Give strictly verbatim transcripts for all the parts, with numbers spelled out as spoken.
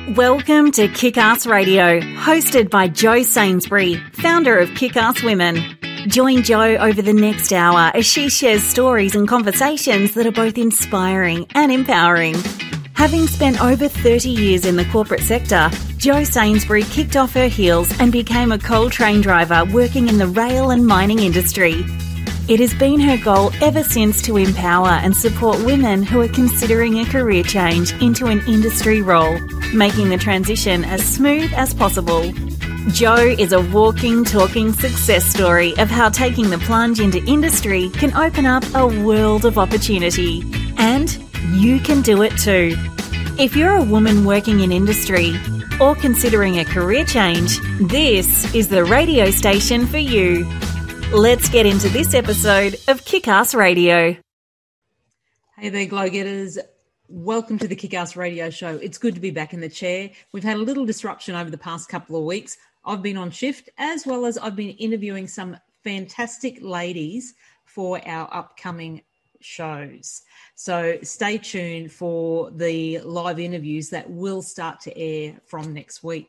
Welcome to Kick-Ass Radio, hosted by Jo Sainsbury, founder of Kick-Ass Women. Join Jo over the next hour as she shares stories and conversations that are both inspiring and empowering. Having spent over thirty years in the corporate sector, Jo Sainsbury kicked off her heels and became a coal train driver working in the rail and mining industry. It has been her goal ever since to empower and support women who are considering a career change into an industry role, making the transition as smooth as possible. Jo is a walking, talking success story of how taking the plunge into industry can open up a world of opportunity. And you can do it too. If you're a woman working in industry or considering a career change, this is the radio station for you. Let's get into this episode of Kick-Ass Radio. Hey there, Glow Getters. Welcome to the Kick-Ass Radio Show. It's good to be back in the chair. We've had a little disruption over the past couple of weeks. I've been on shift, as well as I've been interviewing some fantastic ladies for our upcoming shows. So stay tuned for the live interviews that will start to air from next week.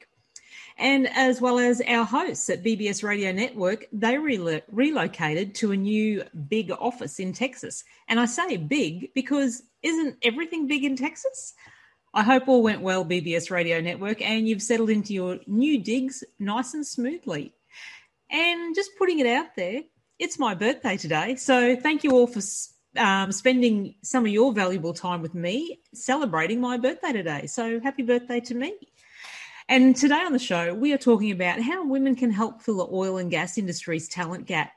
And as well as our hosts at B B S Radio Network, they re- relocated to a new big office in Texas. And I say big because isn't everything big in Texas? I hope all went well, B B S Radio Network, and you've settled into your new digs nice and smoothly. And just putting it out there, it's my birthday today. So thank you all for um, spending some of your valuable time with me celebrating my birthday today. So happy birthday to me. And today on the show, we are talking about how women can help fill the oil and gas industry's talent gap.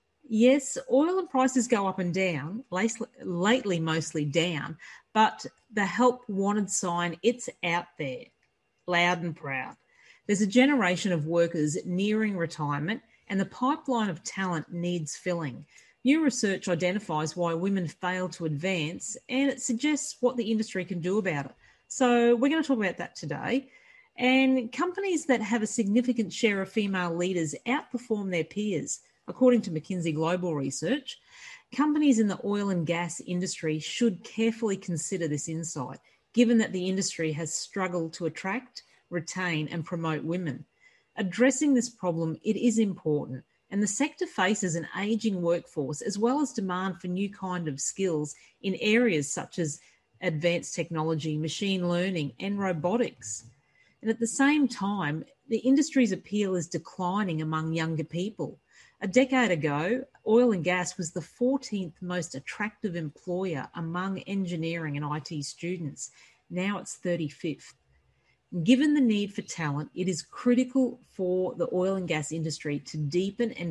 Yes, oil and prices go up and down, lately mostly down, but the help wanted sign, it's out there, loud and proud. There's a generation of workers nearing retirement and the pipeline of talent needs filling. New research identifies why women fail to advance and it suggests what the industry can do about it. So we're going to talk about that today. And companies that have a significant share of female leaders outperform their peers. According to McKinsey Global Research, companies in the oil and gas industry should carefully consider this insight, given that the industry has struggled to attract, retain and promote women. Addressing this problem, it is important, and the sector faces an ageing workforce as well as demand for new kind of skills in areas such as advanced technology, machine learning and robotics. And at the same time, the industry's appeal is declining among younger people. A decade ago, oil and gas was the fourteenth most attractive employer among engineering and I T students. Now it's thirty-fifth. Given the need for talent, it is critical for the oil and gas industry to deepen and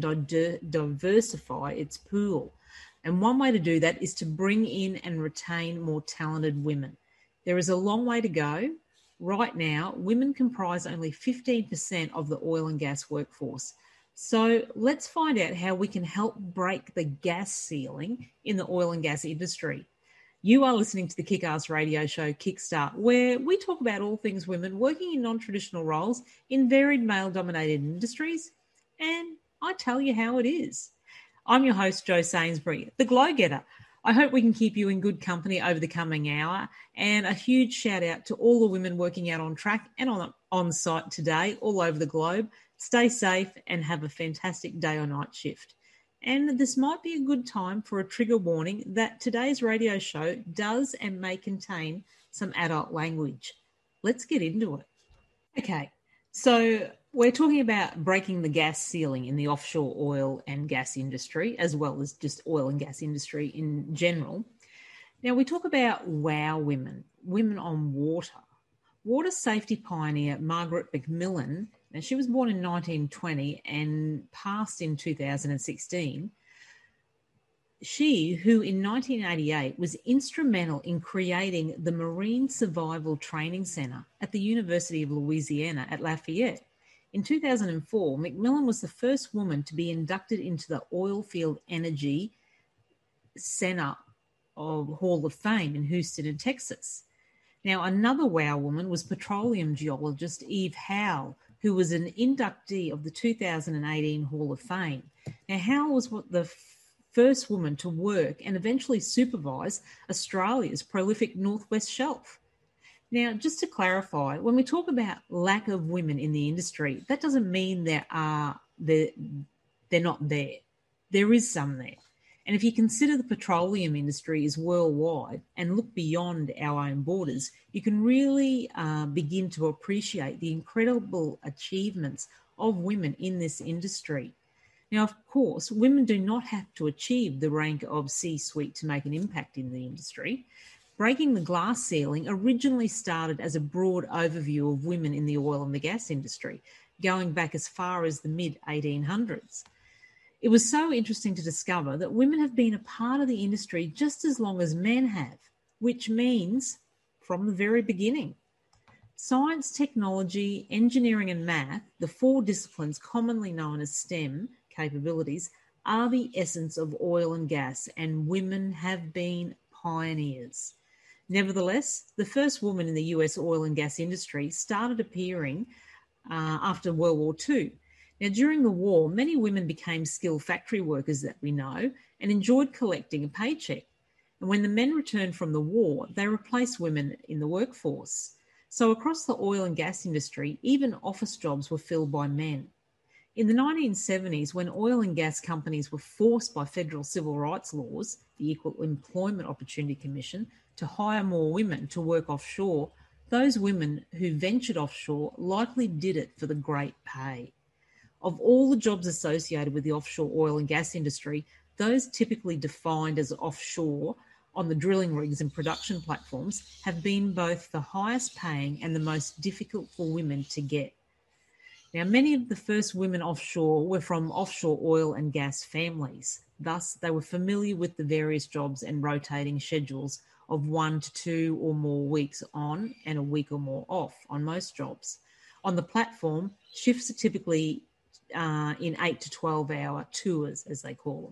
diversify its pool. And one way to do that is to bring in and retain more talented women. There is a long way to go. Right now, women comprise only fifteen percent of the oil and gas workforce. So let's find out how we can help break the gas ceiling in the oil and gas industry. You are listening to the Kick-Ass Radio Show Kickstart, where we talk about all things women working in non-traditional roles in varied male-dominated industries, and I tell you how it is. I'm your host, Jo Sainsbury, the Glow Getter. I hope we can keep you in good company over the coming hour, and a huge shout out to all the women working out on track and on, on site today all over the globe. Stay safe and have a fantastic day or night shift. And this might be a good time for a trigger warning that today's radio show does and may contain some adult language. Let's get into it. Okay, so we're talking about breaking the gas ceiling in the offshore oil and gas industry, as well as just oil and gas industry in general. Now, we talk about WOW women, women on water. Water safety pioneer Margaret McMillan, now she was born in nineteen twenty and passed in two thousand sixteen. She, who in nineteen eighty-eight was instrumental in creating the Marine Survival Training Center at the University of Louisiana at Lafayette. In two thousand four, McMillan was the first woman to be inducted into the Oilfield Energy Center of Hall of Fame in Houston, Texas. Now, another WOW woman was petroleum geologist Eve Howell, who was an inductee of the two thousand eighteen Hall of Fame. Now, Howell was what the first woman to work and eventually supervise Australia's prolific Northwest Shelf. Now, just to clarify, when we talk about lack of women in the industry, that doesn't mean there are they're, they're not there. There is some there. And if you consider the petroleum industry is worldwide and look beyond our own borders, you can really uh, begin to appreciate the incredible achievements of women in this industry. Now, of course, women do not have to achieve the rank of C-suite to make an impact in the industry. Breaking the glass ceiling originally started as a broad overview of women in the oil and the gas industry, going back as far as the mid eighteen hundreds. It was so interesting to discover that women have been a part of the industry just as long as men have, which means from the very beginning. Science, technology, engineering and math, the four disciplines commonly known as STEM capabilities, are the essence of oil and gas, and women have been pioneers. Nevertheless, the first woman in the U S oil and gas industry started appearing uh, after World War Two. Now, during the war, many women became skilled factory workers that we know and enjoyed collecting a paycheck. And when the men returned from the war, they replaced women in the workforce. So across the oil and gas industry, even office jobs were filled by men. In the nineteen seventies, when oil and gas companies were forced by federal civil rights laws, the Equal Employment Opportunity Commission, to hire more women to work offshore, those women who ventured offshore likely did it for the great pay. Of all the jobs associated with the offshore oil and gas industry, those typically defined as offshore on the drilling rigs and production platforms have been both the highest paying and the most difficult for women to get. Now, many of the first women offshore were from offshore oil and gas families. Thus, they were familiar with the various jobs and rotating schedules of one to two or more weeks on and a week or more off on most jobs. On the platform, shifts are typically uh, in eight to twelve hour tours, as they call them.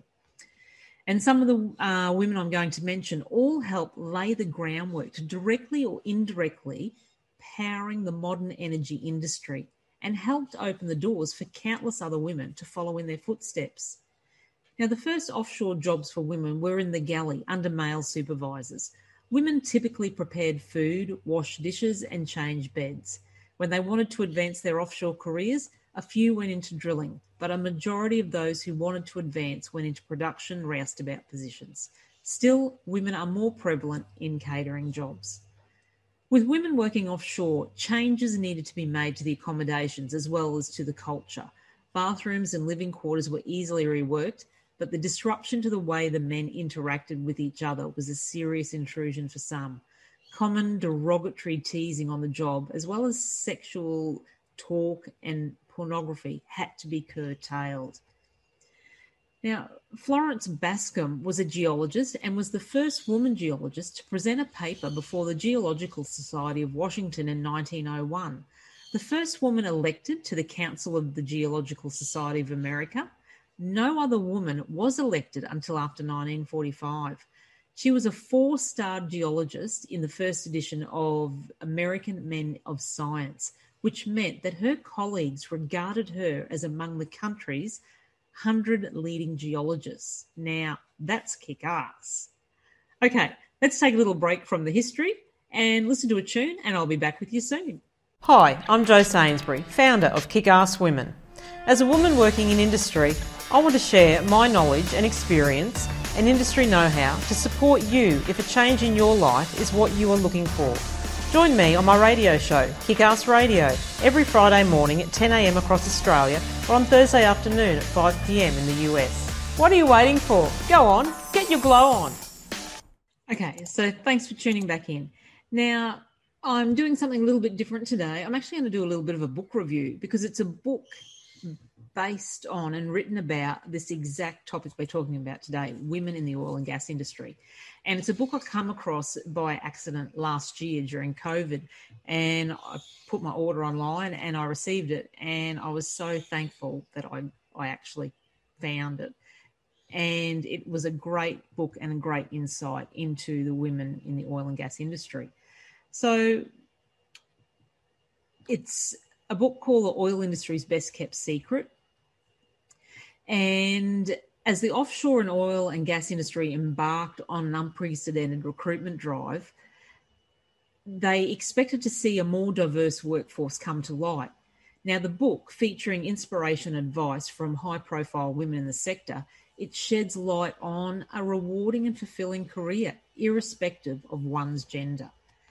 And some of the uh, women I'm going to mention all help lay the groundwork to directly or indirectly powering the modern energy industry, and helped open the doors for countless other women to follow in their footsteps. Now, the first offshore jobs for women were in the galley under male supervisors. Women typically prepared food, washed dishes, and changed beds. When they wanted to advance their offshore careers, a few went into drilling, but a majority of those who wanted to advance went into production roustabout positions. Still, women are more prevalent in catering jobs. With women working offshore, changes needed to be made to the accommodations as well as to the culture. Bathrooms and living quarters were easily reworked, but the disruption to the way the men interacted with each other was a serious intrusion for some. Common derogatory teasing on the job, as well as sexual talk and pornography, had to be curtailed. Now, Florence Bascom was a geologist and was the first woman geologist to present a paper before the Geological Society of Washington in nineteen oh one. The first woman elected to the Council of the Geological Society of America. No other woman was elected until after nineteen forty-five. She was a four-star geologist in the first edition of American Men of Science, which meant that her colleagues regarded her as among the country's one hundred leading geologists. Now, that's kick-ass. Okay, let's take a little break from the history and listen to a tune, and I'll be back with you soon. Hi, I'm Jo Sainsbury, founder of Kick-Ass Women. As a woman working in industry, I want to share my knowledge and experience and industry know-how to support you if a change in your life is what you are looking for. Join me on my radio show, Kick-Ass Radio, every Friday morning at ten a m across Australia or on Thursday afternoon at five p m in the U S. What are you waiting for? Go on, get your glow on. Okay, so thanks for tuning back in. Now, I'm doing something a little bit different today. I'm actually going to do a little bit of a book review because it's a book based on and written about this exact topic we're talking about today, women in the oil and gas industry. And it's a book I come across by accident last year during COVID, and I put my order online and I received it, and I was so thankful that I, I actually found it. And it was a great book and a great insight into the women in the oil and gas industry. So it's a book called The Oil Industry's Best Kept Secret. And as the offshore and oil and gas industry embarked on an unprecedented recruitment drive, they expected to see a more diverse workforce come to light. Now, the book, featuring inspiration and advice from high-profile women in the sector, it sheds light on a rewarding and fulfilling career, irrespective of one's gender.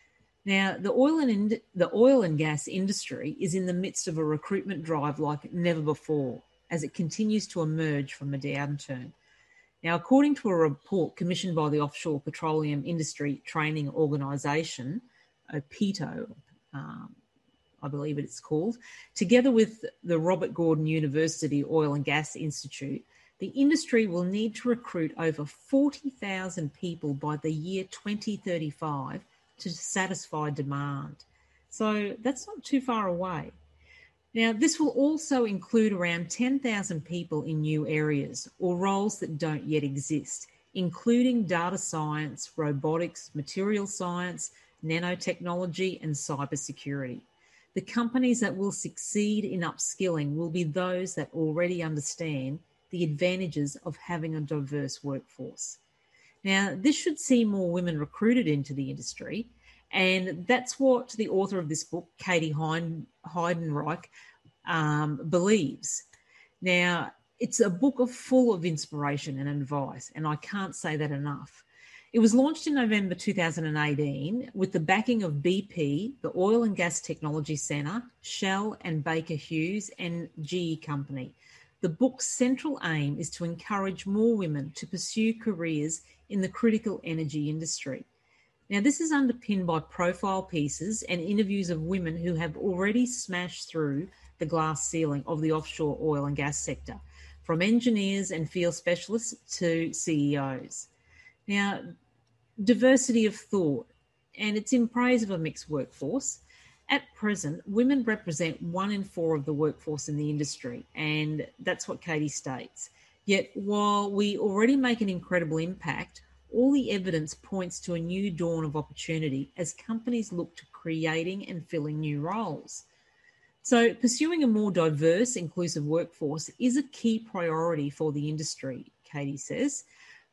Now, the oil and ind- the oil and gas industry is in the midst of a recruitment drive like never before, as it continues to emerge from a downturn. Now, according to a report commissioned by the Offshore Petroleum Industry Training Organisation, O P E T O, um, I believe it's called, together with the Robert Gordon University Oil and Gas Institute, the industry will need to recruit over forty thousand people by the year twenty thirty-five to satisfy demand. So that's not too far away. Now, this will also include around ten thousand people in new areas or roles that don't yet exist, including data science, robotics, material science, nanotechnology, and cybersecurity. The companies that will succeed in upskilling will be those that already understand the advantages of having a diverse workforce. Now, this should see more women recruited into the industry, and that's what the author of this book, Katie Heiden, Heidenreich, um, believes. Now, it's a book of full of inspiration and advice, and I can't say that enough. It was launched in November two thousand eighteen with the backing of B P, the Oil and Gas Technology Centre, Shell and Baker Hughes and G E Company. The book's central aim is to encourage more women to pursue careers in the critical energy industry. Now, this is underpinned by profile pieces and interviews of women who have already smashed through the glass ceiling of the offshore oil and gas sector, from engineers and field specialists to C E Os. Now, diversity of thought, and it's in praise of a mixed workforce. At present, women represent one in four of the workforce in the industry, and that's what Katie states. Yet, while we already make an incredible impact, all the evidence points to a new dawn of opportunity as companies look to creating and filling new roles. So, pursuing a more diverse, inclusive workforce is a key priority for the industry, Katie says,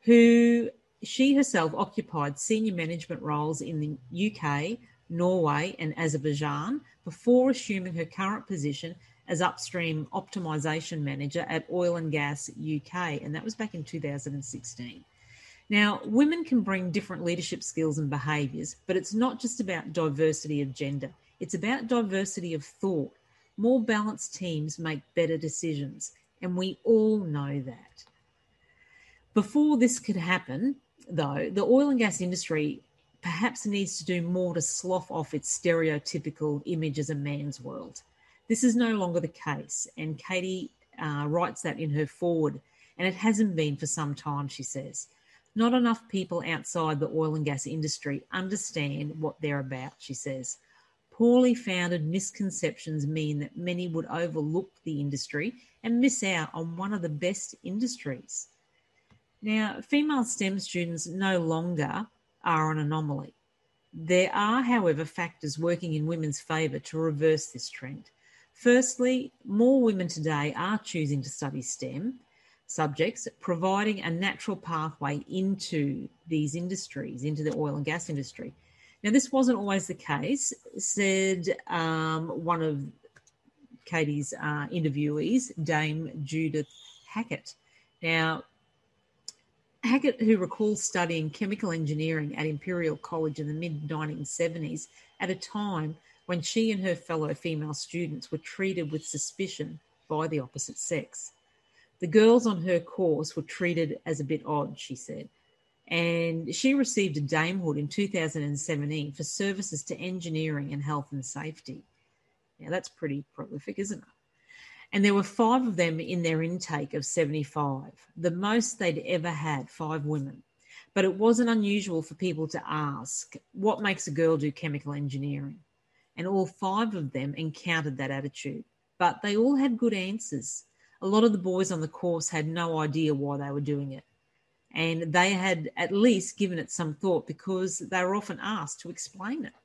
who she herself occupied senior management roles in the U K, Norway and Azerbaijan before assuming her current position as upstream optimisation manager at Oil and Gas U K, and that was back in two thousand sixteen. Now, women can bring different leadership skills and behaviours, but it's not just about diversity of gender. It's about diversity of thought. More balanced teams make better decisions, and we all know that. Before this could happen, though, the oil and gas industry perhaps needs to do more to slough off its stereotypical image as a man's world. This is no longer the case, and Katie uh, writes that in her foreword, and it hasn't been for some time, she says. Not enough people outside the oil and gas industry understand what they're about, she says. Poorly founded misconceptions mean that many would overlook the industry and miss out on one of the best industries. Now, female STEM students no longer are an anomaly. There are, however, factors working in women's favour to reverse this trend. Firstly, more women today are choosing to study STEM subjects, providing a natural pathway into these industries, into the oil and gas industry. Now, this wasn't always the case, said um, one of Katie's uh, interviewees, Dame Judith Hackett. Now, Hackett, who recalls studying chemical engineering at Imperial College in the mid nineteen seventies, at a time when she and her fellow female students were treated with suspicion by the opposite sex. The girls on her course were treated as a bit odd, she said, and she received a damehood in two thousand seventeen for services to engineering and health and safety. Now, that's pretty prolific, isn't it? And there were five of them in their intake of seventy-five, the most they'd ever had, five women. But it wasn't unusual for people to ask, what makes a girl do chemical engineering? And all five of them encountered that attitude. But they all had good answers. A lot of the boys on the course had no idea why they were doing it. And they had at least given it some thought because they were often asked to explain it.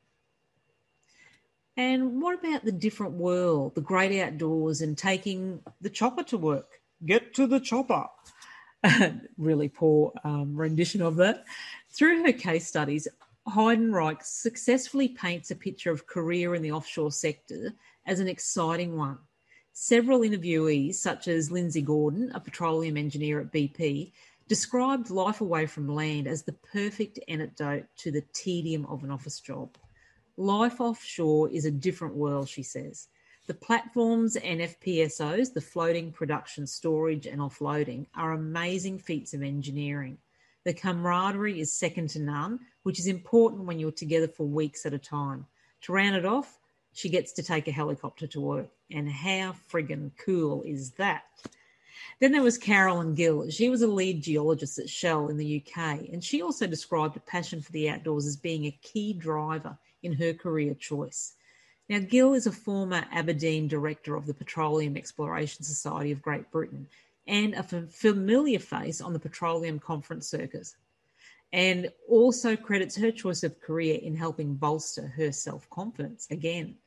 And what about the different world, the great outdoors, and taking the chopper to work? Get to the chopper. Really poor um, rendition of that. Through her case studies, Heidenreich successfully paints a picture of career in the offshore sector as an exciting one. Several interviewees, such as Lindsay Gordon, a petroleum engineer at B P, described life away from land as the perfect antidote to the tedium of an office job. Life offshore is a different world, she says. The platforms and F P S Os, the floating production, storage and offloading, are amazing feats of engineering. The camaraderie is second to none, which is important when you're together for weeks at a time. To round it off, she gets to take a helicopter to work. And how friggin' cool is that? Then there was Carolyn Gill. She was a lead geologist at Shell in the U K, and she also described a passion for the outdoors as being a key driver in her career choice. Now, Gill is a former Aberdeen director of the Petroleum Exploration Society of Great Britain and a f- familiar face on the petroleum conference circuit, and also credits her choice of career in helping bolster her self-confidence again.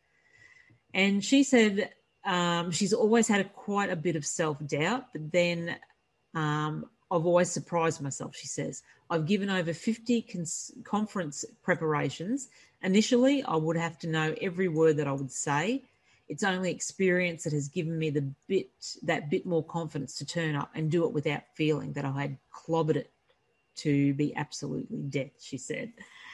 And she said um, she's always had a, quite a bit of self-doubt, but then um, I've always surprised myself, she says. I've given over fifty cons- conference preparations. Initially, I would have to know every word that I would say. It's only experience that has given me the bit that bit more confidence to turn up and do it without feeling that I had clobbered it to be absolutely death, she said.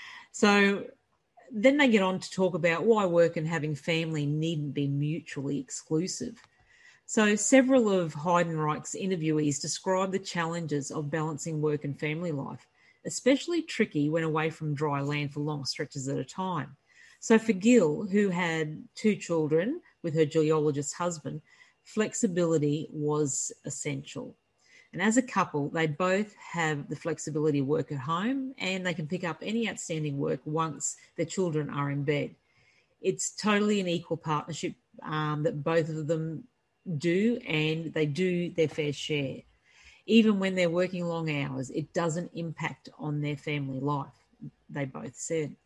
So then they get on to talk about why work and having family needn't be mutually exclusive. So several of Heidenreich's interviewees describe the challenges of balancing work and family life, especially tricky when away from dry land for long stretches at a time. So for Gill, who had two children with her geologist husband, flexibility was essential. And as a couple, they both have the flexibility to work at home and they can pick up any outstanding work once their children are in bed. It's totally an equal partnership um, that both of them do, and they do their fair share. Even when they're working long hours, it doesn't impact on their family life, they both said.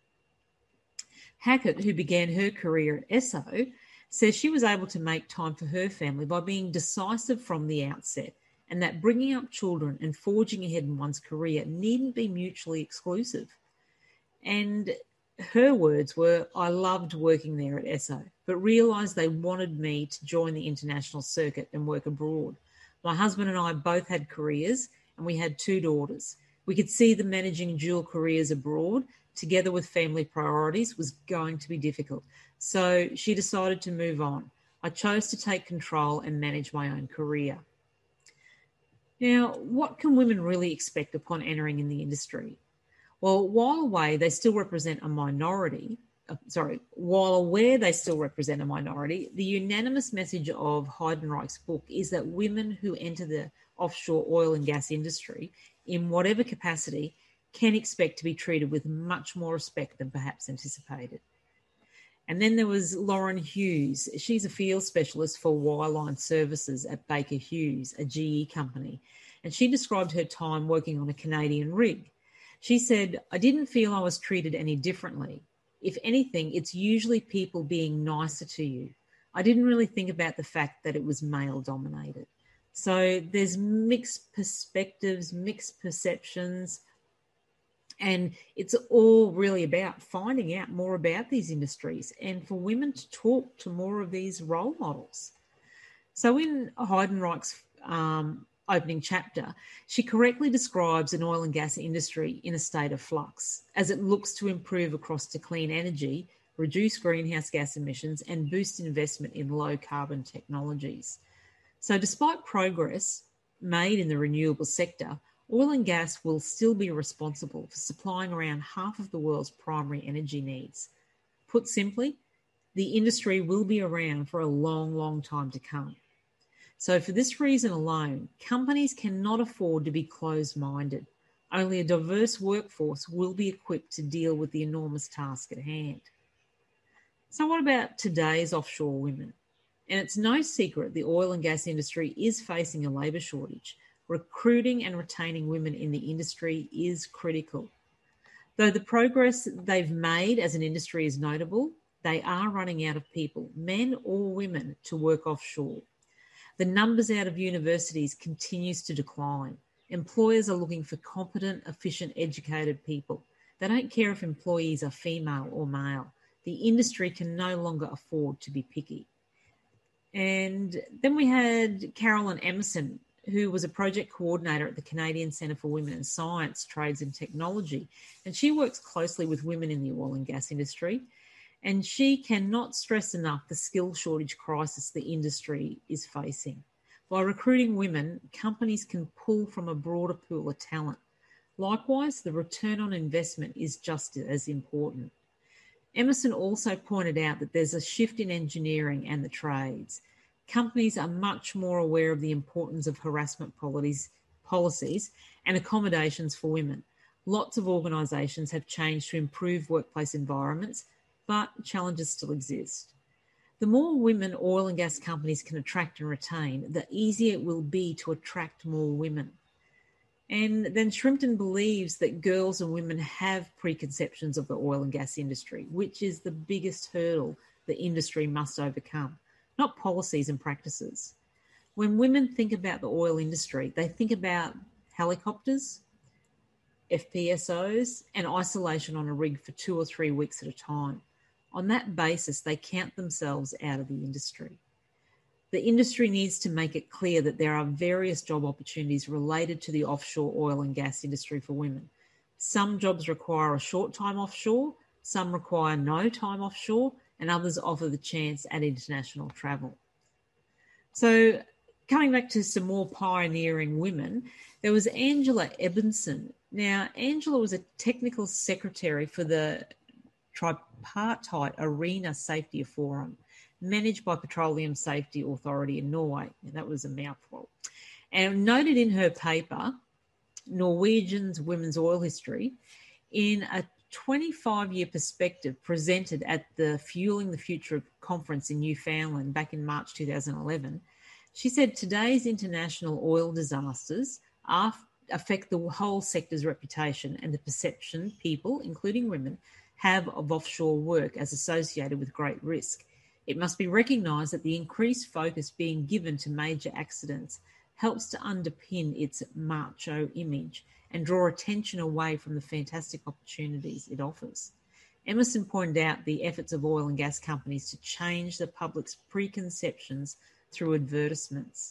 Hackett, who began her career at Esso, says she was able to make time for her family by being decisive from the outset, and that bringing up children and forging ahead in one's career needn't be mutually exclusive. And her words were, I loved working there at Esso, but realised they wanted me to join the international circuit and work abroad. My husband and I both had careers and we had two daughters. We could see that managing dual careers abroad together with family priorities was going to be difficult. So she decided to move on. I chose to take control and manage my own career. Now, what can women really expect upon entering in the industry? Well, while away, they still represent a minority. Uh, sorry, while aware they still represent a minority, the unanimous message of Heidenreich's book is that women who enter the offshore oil and gas industry in whatever capacity can expect to be treated with much more respect than perhaps anticipated. And then there was Lauren Hughes. She's a field specialist for wireline services at Baker Hughes, a G E company. And she described her time working on a Canadian rig. She said, I didn't feel I was treated any differently. If anything, it's usually people being nicer to you. I didn't really think about the fact that it was male-dominated. So there's mixed perspectives, mixed perceptions, and it's all really about finding out more about these industries and for women to talk to more of these role models. So in Heidenreich's um, opening chapter, she correctly describes an oil and gas industry in a state of flux as it looks to improve across to clean energy, reduce greenhouse gas emissions, and boost investment in low-carbon technologies. So despite progress made in the renewable sector, oil and gas will still be responsible for supplying around half of the world's primary energy needs. Put simply, the industry will be around for a long, long time to come. So for this reason alone, companies cannot afford to be closed-minded. Only a diverse workforce will be equipped to deal with the enormous task at hand. So what about today's offshore women? And it's no secret the oil and gas industry is facing a labour shortage. Recruiting and retaining women in the industry is critical. Though the progress they've made as an industry is notable, they are running out of people, men or women, to work offshore. The numbers out of universities continues to decline. Employers are looking for competent, efficient, educated people. They don't care if employees are female or male. The industry can no longer afford to be picky. And then we had Carolyn Emerson, who was a project coordinator at the Canadian Centre for Women in Science, Trades and Technology. And she works closely with women in the oil and gas industry. And she cannot stress enough the skill shortage crisis the industry is facing. By recruiting women, companies can pull from a broader pool of talent. Likewise, the return on investment is just as important. Emerson also pointed out that there's a shift in engineering and the trades. Companies are much more aware of the importance of harassment policies, policies and accommodations for women. Lots of organisations have changed to improve workplace environments, but challenges still exist. The more women oil and gas companies can attract and retain, the easier it will be to attract more women. And then Shrimpton believes that girls and women have preconceptions of the oil and gas industry, which is the biggest hurdle the industry must overcome, not policies and practices. When women think about the oil industry, they think about helicopters, F P S Os, and isolation on a rig for two or three weeks at a time. On that basis, they count themselves out of the industry. The industry needs to make it clear that there are various job opportunities related to the offshore oil and gas industry for women. Some jobs require a short time offshore, some require no time offshore, and others offer the chance at international travel. So coming back to some more pioneering women, there was Angela Ebenson. Now, Angela was a technical secretary for the Tripartite Arena Safety Forum, managed by Petroleum Safety Authority in Norway. And that was a mouthful. And noted in her paper, Norwegian's Women's Oil History, in a twenty-five-year perspective presented at the Fueling the Future conference in Newfoundland back in March two thousand eleven, she said today's international oil disasters are, affect the whole sector's reputation and the perception people, including women, have of offshore work as associated with great risk. It must be recognised that the increased focus being given to major accidents helps to underpin its macho image and draw attention away from the fantastic opportunities it offers. Emerson pointed out the efforts of oil and gas companies to change the public's preconceptions through advertisements.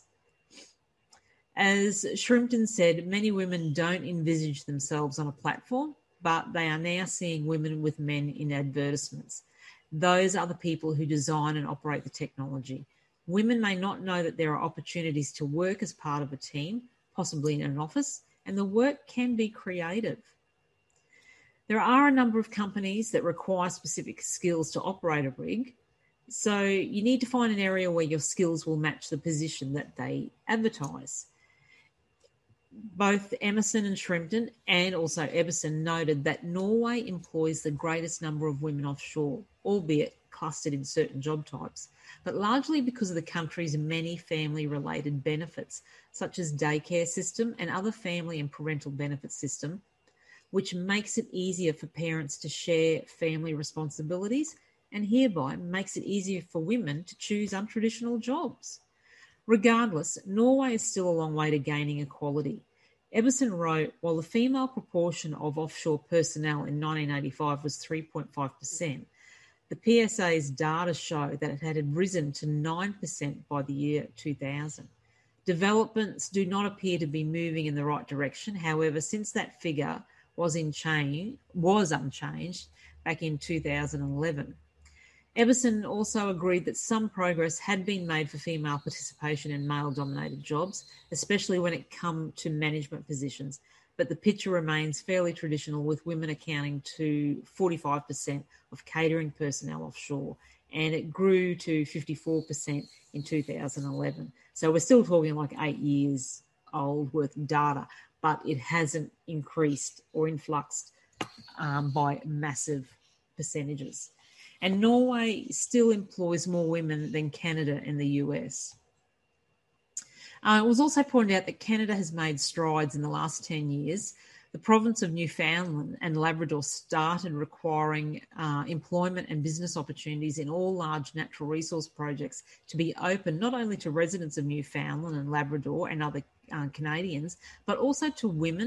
As Shrimpton said, many women don't envisage themselves on a platform, but they are now seeing women with men in advertisements. Those are the people who design and operate the technology. Women may not know that there are opportunities to work as part of a team, possibly in an office, and the work can be creative. There are a number of companies that require specific skills to operate a rig, so you need to find an area where your skills will match the position that they advertise. Both Emerson and Shrimpton and also Eberson noted that Norway employs the greatest number of women offshore, albeit clustered in certain job types, but largely because of the country's many family-related benefits, such as daycare system and other family and parental benefit system, which makes it easier for parents to share family responsibilities and hereby makes it easier for women to choose untraditional jobs. Regardless, Norway is still a long way to gaining equality. Eberson wrote, while the female proportion of offshore personnel in nineteen eighty-five was three point five percent, the P S A's data show that it had risen to nine percent by the year two thousand. Developments do not appear to be moving in the right direction. However, since that figure was, in change, was unchanged back in two thousand eleven. Eberson also agreed that some progress had been made for female participation in male-dominated jobs, especially when it come to management positions, but the picture remains fairly traditional, with women accounting to forty-five percent of catering personnel offshore, and it grew to fifty-four percent in two thousand eleven. So we're still talking like eight years old worth of data, but it hasn't increased or influxed um, by massive percentages. And Norway still employs more women than Canada and the U S. Uh, it was also pointed out that Canada has made strides in the last ten years. The province of Newfoundland and Labrador started requiring uh, employment and business opportunities in all large natural resource projects to be open not only to residents of Newfoundland and Labrador and other uh, Canadians, but also to women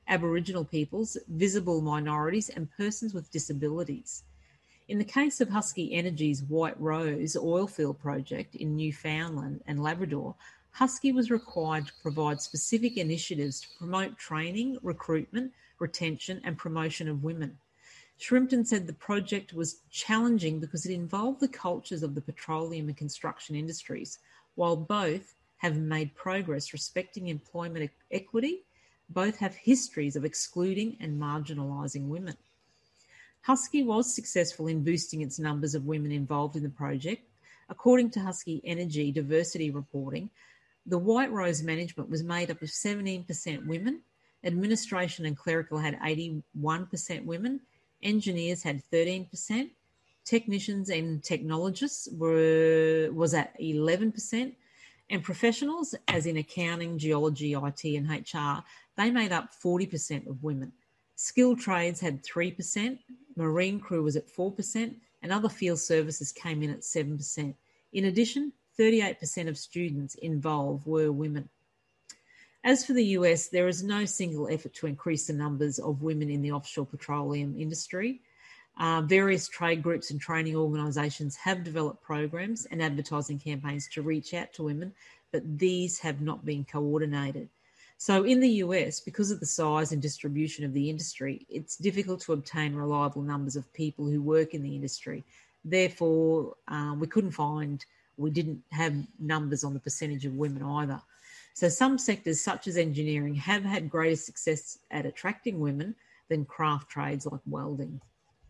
Aboriginal peoples, visible minorities, and persons with disabilities. In the case of Husky Energy's White Rose oilfield project in Newfoundland and Labrador, Husky was required to provide specific initiatives to promote training, recruitment, retention, and promotion of women. Shrimpton said the project was challenging because it involved the cultures of the petroleum and construction industries. While both have made progress respecting employment e- equity, both have histories of excluding and marginalising women. Husky was successful in boosting its numbers of women involved in the project. According to Husky Energy diversity reporting, the White Rose management was made up of seventeen percent women, administration and clerical had eighty-one percent women, engineers had thirteen percent, technicians and technologists were was at eleven percent, and professionals, as in accounting, geology, I T and H R, they made up forty percent of women. Skilled trades had three percent, marine crew was at four percent, and other field services came in at seven percent. In addition, thirty-eight percent of students involved were women. As for the U S, there is no single effort to increase the numbers of women in the offshore petroleum industry. Uh, various trade groups and training organisations have developed programs and advertising campaigns to reach out to women, but these have not been coordinated. So in the U S, because of the size and distribution of the industry, it's difficult to obtain reliable numbers of people who work in the industry. Therefore, um, we couldn't find, we didn't have numbers on the percentage of women either. So some sectors, such as engineering, have had greater success at attracting women than craft trades like welding.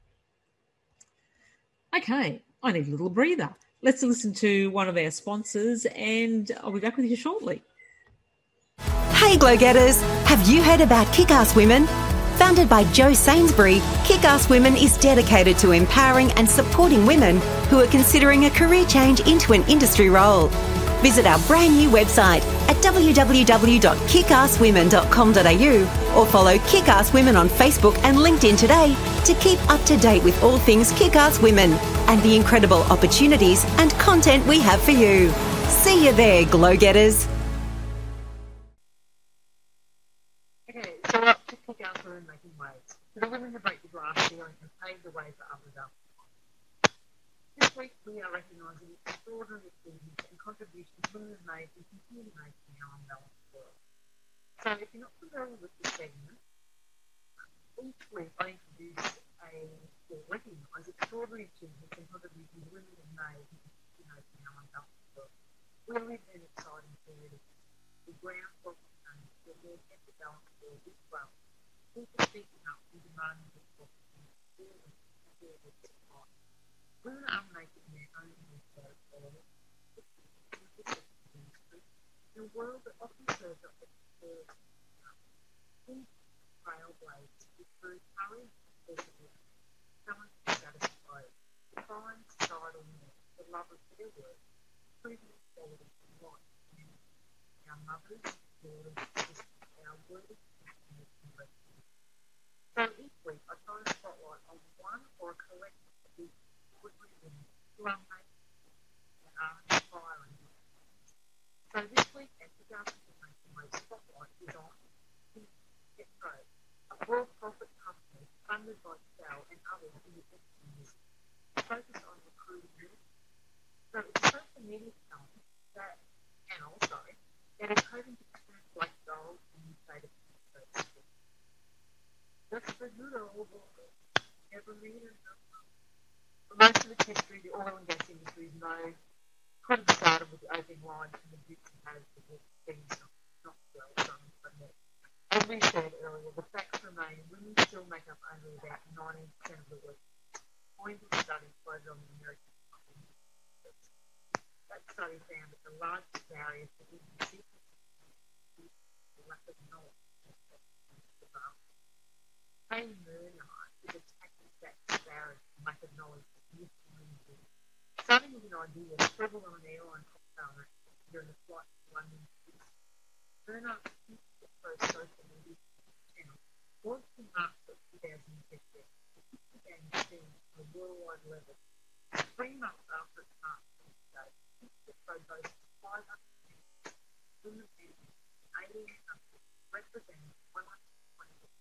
Okay, I need a little breather. Let's listen to one of our sponsors and I'll be back with you shortly. Hey Glow Getters, have you heard about Kick-Ass Women? Founded by Jo Sainsbury, Kick-Ass Women is dedicated to empowering and supporting women who are considering a career change into an industry role. Visit our brand new website at w w w dot kick ass women dot com dot a u or follow Kick-Ass Women on Facebook and LinkedIn today to keep up to date with all things Kick-Ass Women and the incredible opportunities and content we have for you. See you there, Glow Getters. Okay, so up to Kick-Ass Women making waves. For the women who break the glass ceiling and pave the way for others up. This week we are recognising the extraordinary achievements and contributions women have made and continue to make in our unbalanced world. So if you're not familiar with this segment, each week I introduce a, or recognise extraordinary achievements and contributions women have made and continue to make in our unbalanced world. We live in an exciting period of the ground for change, the more gender balanced world is well. People speaking up and demanding responsibility for and for their supply. Women are making their own research area in a world that often serves up as a these trailblazers with through courage and perseverance, challenge the status quo, define societal norms, the love of their work, proving equality in life, and our mothers, daughters, sisters, our worthy customers and residents. So each week I try to spotlight on one or a collection of these extraordinary women who are making and are inspiring. So this week at the Kick-Ass Women Spotlight is on Petro, a for-profit company funded by Shell and others in the energy industry, focused on recruiting women. So it's a social media challenge that, and also, that is hoping to translate gold and innovative research. That's the good old world. Never meet another. For most of its history, the oil and gas industry is known, could have started with the opening lines from the Dukes and Hazzards of the things not well done from it. As we said earlier, the facts remain women still make up only about nineteen percent of the work. According to a study quoted on the American Economic Research. That study found that the largest barrier to even seeking is the lack of knowledge of the past. Payne Murnard is attacking that disparity and lack of knowledge of youth community. Starting with an idea scribbled on an airline cocktail during a flight to London. Bernard the first social media channel launched in March of twenty fifteen. The kids began seen on a worldwide level. Three months after its March day, Petro boasts five hundred women and eighteen countries, representing one hundred twenty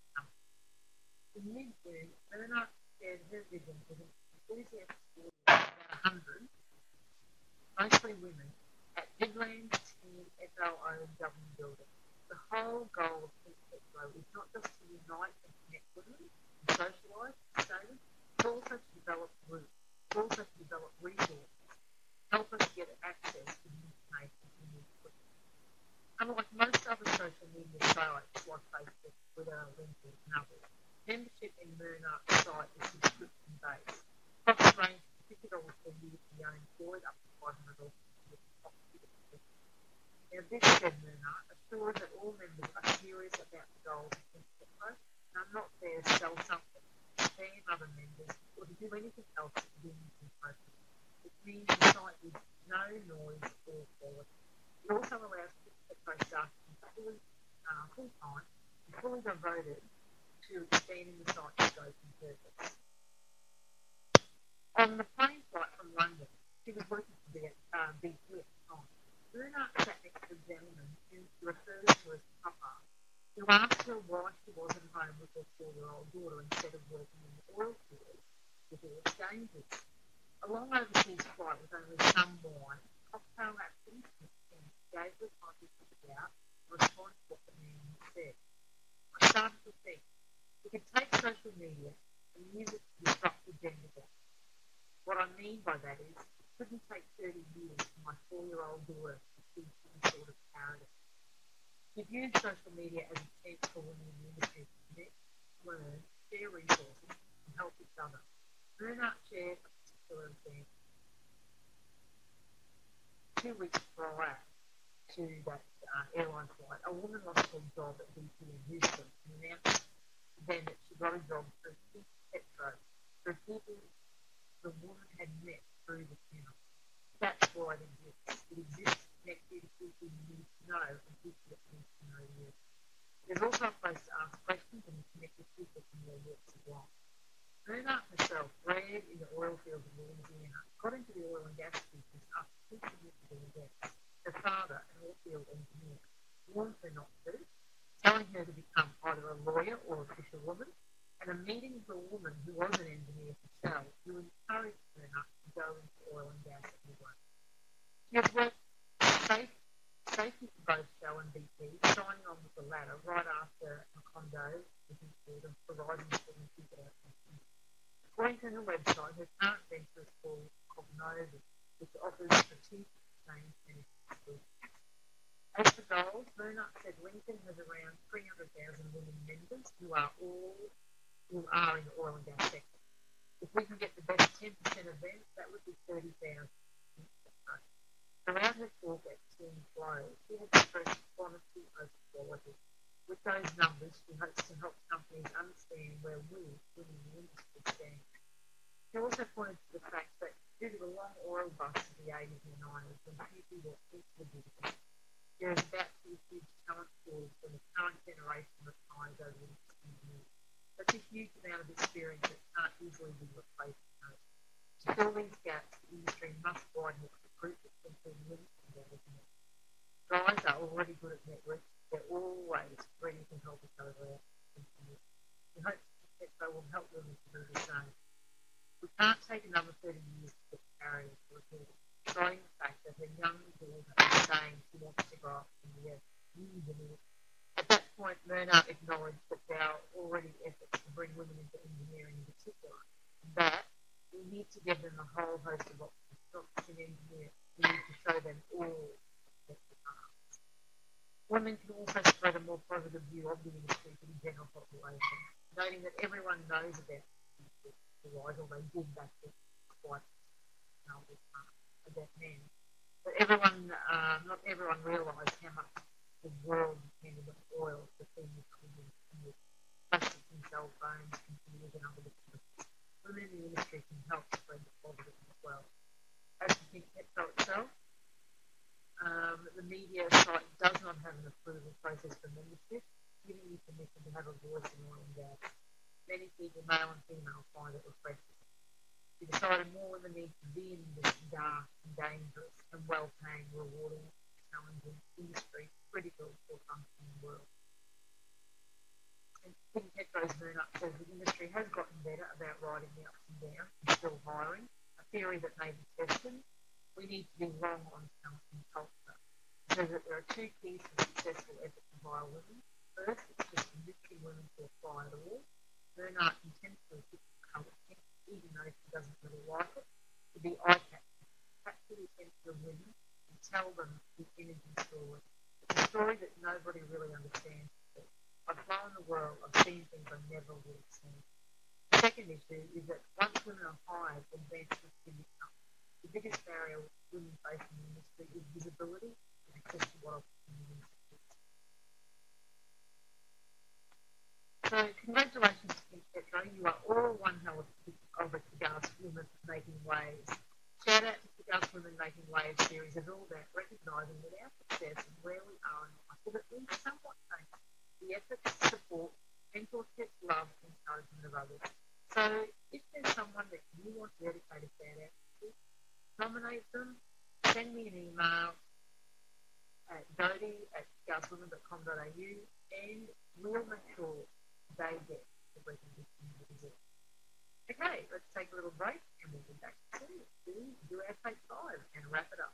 In mid-June, Myrna shared her vision with an enthusiastic audience of about one hundred, mostly women, at Midland Team F L O W building. The whole goal of Pink Petro is not just to unite and connect women and socialise and stay, but also to develop groups, but also to develop resources, help us get access to the information we need quickly. Unlike most other social media sites like Facebook, Twitter, LinkedIn and others, membership in Myrna site is subscription-based. Costs range from fifty dollars per year for the unemployed up to five hundred dollars per year for top-tier. Now, this said, Myrna assures that all members are serious about the goals of Pink Petro and are not there to sell something, spam other members, or to do anything else to win the process. It means the site is no noise or quality. It also allows Pink Petro staff to be fully, uh, full-time and fully devoted to expanding the site's scope and purpose. On the plane flight from London, she was working for the uh, B P at the time. Myrna sat next to a gentleman who refers to as Papa, who asked her why she wasn't home with her four-year-old daughter instead of working in the oil fields with all its dangers. A long overseas flight with only some wine, cocktail napkins, and gave her time to think about and respond to what the man had said. I started to think, we can take social media and use it to disrupt the gender gap. What I mean by that is, it couldn't take thirty years for my four-year-old daughter to see some sort of parody. We've used social media as a chance for women in the industry to connect, learn, share resources, and help each other. Myrna shared a particular example. Two weeks prior to that uh, airline flight, a woman lost her job at B P in Houston and announced then that she got a job through Pink Petro, through people the woman had met through the channel. That's why it exists. It exists to connect you to people you need to know and people that need to know you. There's also a place to ask questions and connect with people from your walks of life. Myrna herself, bred in the oil fields of Louisiana, got into the oil and gas business after two significant events. Her father, an oil field engineer, warned her not to, telling her to become either a lawyer or a fisherwoman, and a meeting with a woman who was an engineer for Shell who encouraged Myrna to go into oil and gas anyway. She has worked safe, safely for both Shell and B P, signing on with the latter right after Macondo was installed and providing for in two thousand two. According to her website, her current venture is called Cognova, which offers strategic change management solutions. As for goals, Myrna said LinkedIn has around three hundred thousand women members who are all who are in the oil and gas sector. If we can get the best ten percent of them, that would be thirty thousand. Throughout her talk at Team Flow, she has expressed quantity over quality. With those numbers, she hopes to help companies understand where we, women in the industry, stand. She also pointed to the fact that due to the long oil busts of the eighties and nineties, when few people into the business, there is about to be a huge talent shortage when the current generation retires over the next few years. That's a huge amount of experience that can't easily be replaced. To fill these gaps, the industry must widen its recruitment into women and men. Guys are already good at networking. They're always ready to help each other out. We hope that they will help women to do the same. We can't take another thirty years to get married to repeat it, showing the fact that her young daughter is saying she wants to grow up and be an engineer. At that point, Myrna acknowledged that there are already efforts to bring women into engineering in particular, and that we need to give them a whole host of options, not just an engineer. We need to show them all the paths. Women can also spread a more positive view of the industry to the general population, noting that everyone knows about the rise, although they did back then quite about men. But everyone, uh, not everyone realised how much the world depended on oil for things like plastics and cell phones, computers and other devices. Women in the industry can help spread the positive as well. As for Pink Petro itself, um, the media site does not have an approval process for membership, giving you permission to have a voice in oil and gas. Many people, male and female, find it refreshing. She decided more women need to be in this dark and dangerous and well-paying, rewarding, challenging industry critical for a functioning world. King Petro's Murdoch says the industry has gotten better about riding the ups and downs and still hiring, a theory that may be tested. We need to be wrong on talent and culture. It says that there are two keys to successful efforts to hire women. First, it's just convincing women to apply at all. Murdoch intentionally picks colour pink, even though she doesn't really like it, to be eye-catching. Capture the attention of women and tell them the energy story. It's a story that nobody really understands. I've flown the world, I've seen things I've never would have seen. The second issue is that once women are hired, advancements can become. The biggest barrier women face in the industry is visibility and access to what opportunities exist. So congratulations to King Petro, you are all one hell of a Kick-Ass Women Making Waves. Shout out to Kick-Ass Women Making Waves series is all about recognising that our success and where we are in life is at least somewhat thanks the efforts, support, mentorship, love, and encouragement of others. So if there's someone that you want to dedicate a shout out to, nominate them, send me an email at dodie at kick ass women dot com dot a u and we'll make sure they get the recognition they deserve. Okay, let's take a little break and we'll be back soon to do our take five and wrap it up.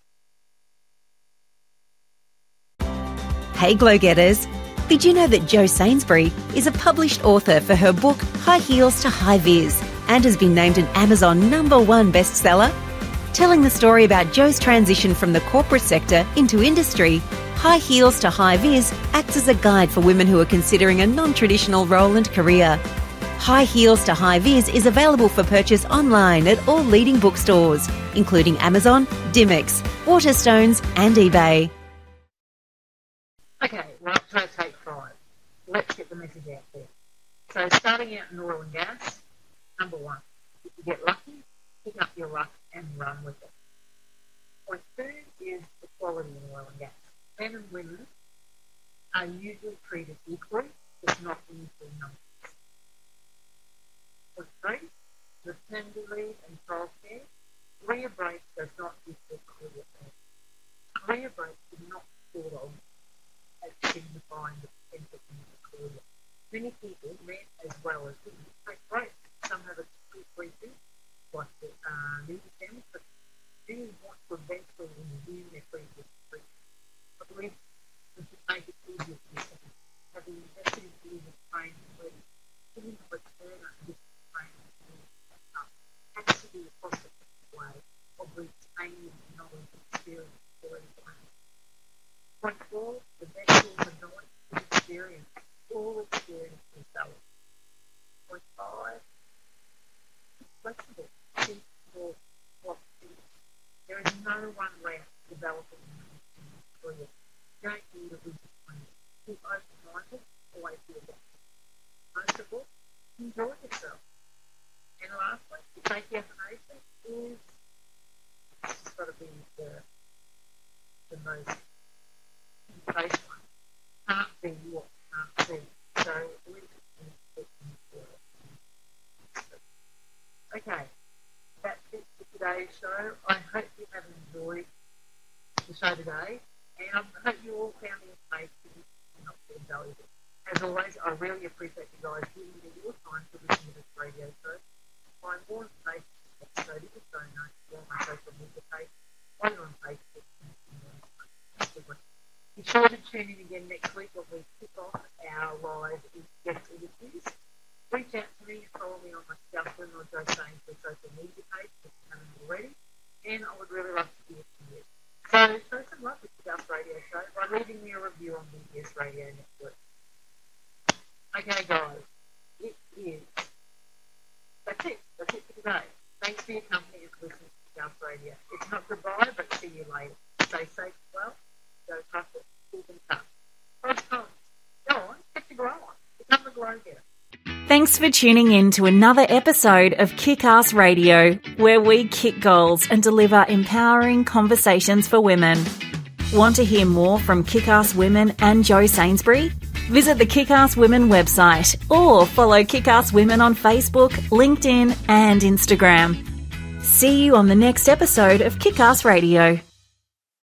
Hey Glow Getters! Did you know that Jo Sainsbury is a published author for her book High Heels to High Vis and has been named an Amazon number one bestseller? Telling the story about Jo's transition from the corporate sector into industry, High Heels to High Vis acts as a guide for women who are considering a non-traditional role and career. High Heels to High Vis is available for purchase online at all leading bookstores, including Amazon, Dymocks, Waterstones and eBay. Okay, well, up to our take five. Let's get the message out there. So starting out in oil and gas, number one, if you get lucky, pick up your luck and run with it. Point two is equality in oil and gas. Men and women are usually treated equally, if not in equal numbers. Point three, maternity leave and childcare. Career break does not equal career break. Career break is not thought of as signifying the potential in the career. Many people, men as well as women, take breaks. Some have a two three thing, like the uh, needed them, but do want to eventually resume their previous career. I believe we should make it easier for yourself. Having invested in years of training where giving a return on this training has to be a cost-effective way of retaining knowledge and experience for everyone. Point four, the best tools are knowledge and experience. All experience is valid. Point five, it's flexible. Think for what fits. There is no one way to develop a career. You don't need a rigid plan. Keep open-minded, always be adaptable. Most of all, enjoy yourself. And lastly, the safety affirmation is it's just got to be the, the most base one. Can't be what can't be. So we just okay, that's it for today's show. I hope you have enjoyed the show today, and I hope you all found the information helpful and valuable. As always, I really appreciate you guys giving me your time to listen to this radio show. Find more information on the show, you can notes on my social media page, either on Facebook and Instagram. Be sure to tune in again next week when we kick off our live guest interviews. Reach out to me and follow me on my Scoutman or Jo Sainsbury social media page if you haven't already, and I would really love to hear from you. So show some love with the Gus Radio Show by leaving me a review on B B S Radio Network. Okay, guys, it is. That's it. That's it for today. Thanks for your company and listening to Gus Radio. It's not goodbye, but see you later. Stay safe as well. Go tough it. Keep in touch. First time. Go on. Get your glow on. Become a glow getter. Thanks for tuning in to another episode of Kick-Ass Radio, where we kick goals and deliver empowering conversations for women. Want to hear more from Kick-Ass Women and Jo Sainsbury? Visit the Kick-Ass Women website or follow Kick-Ass Women on Facebook, LinkedIn and Instagram. See you on the next episode of Kick-Ass Radio.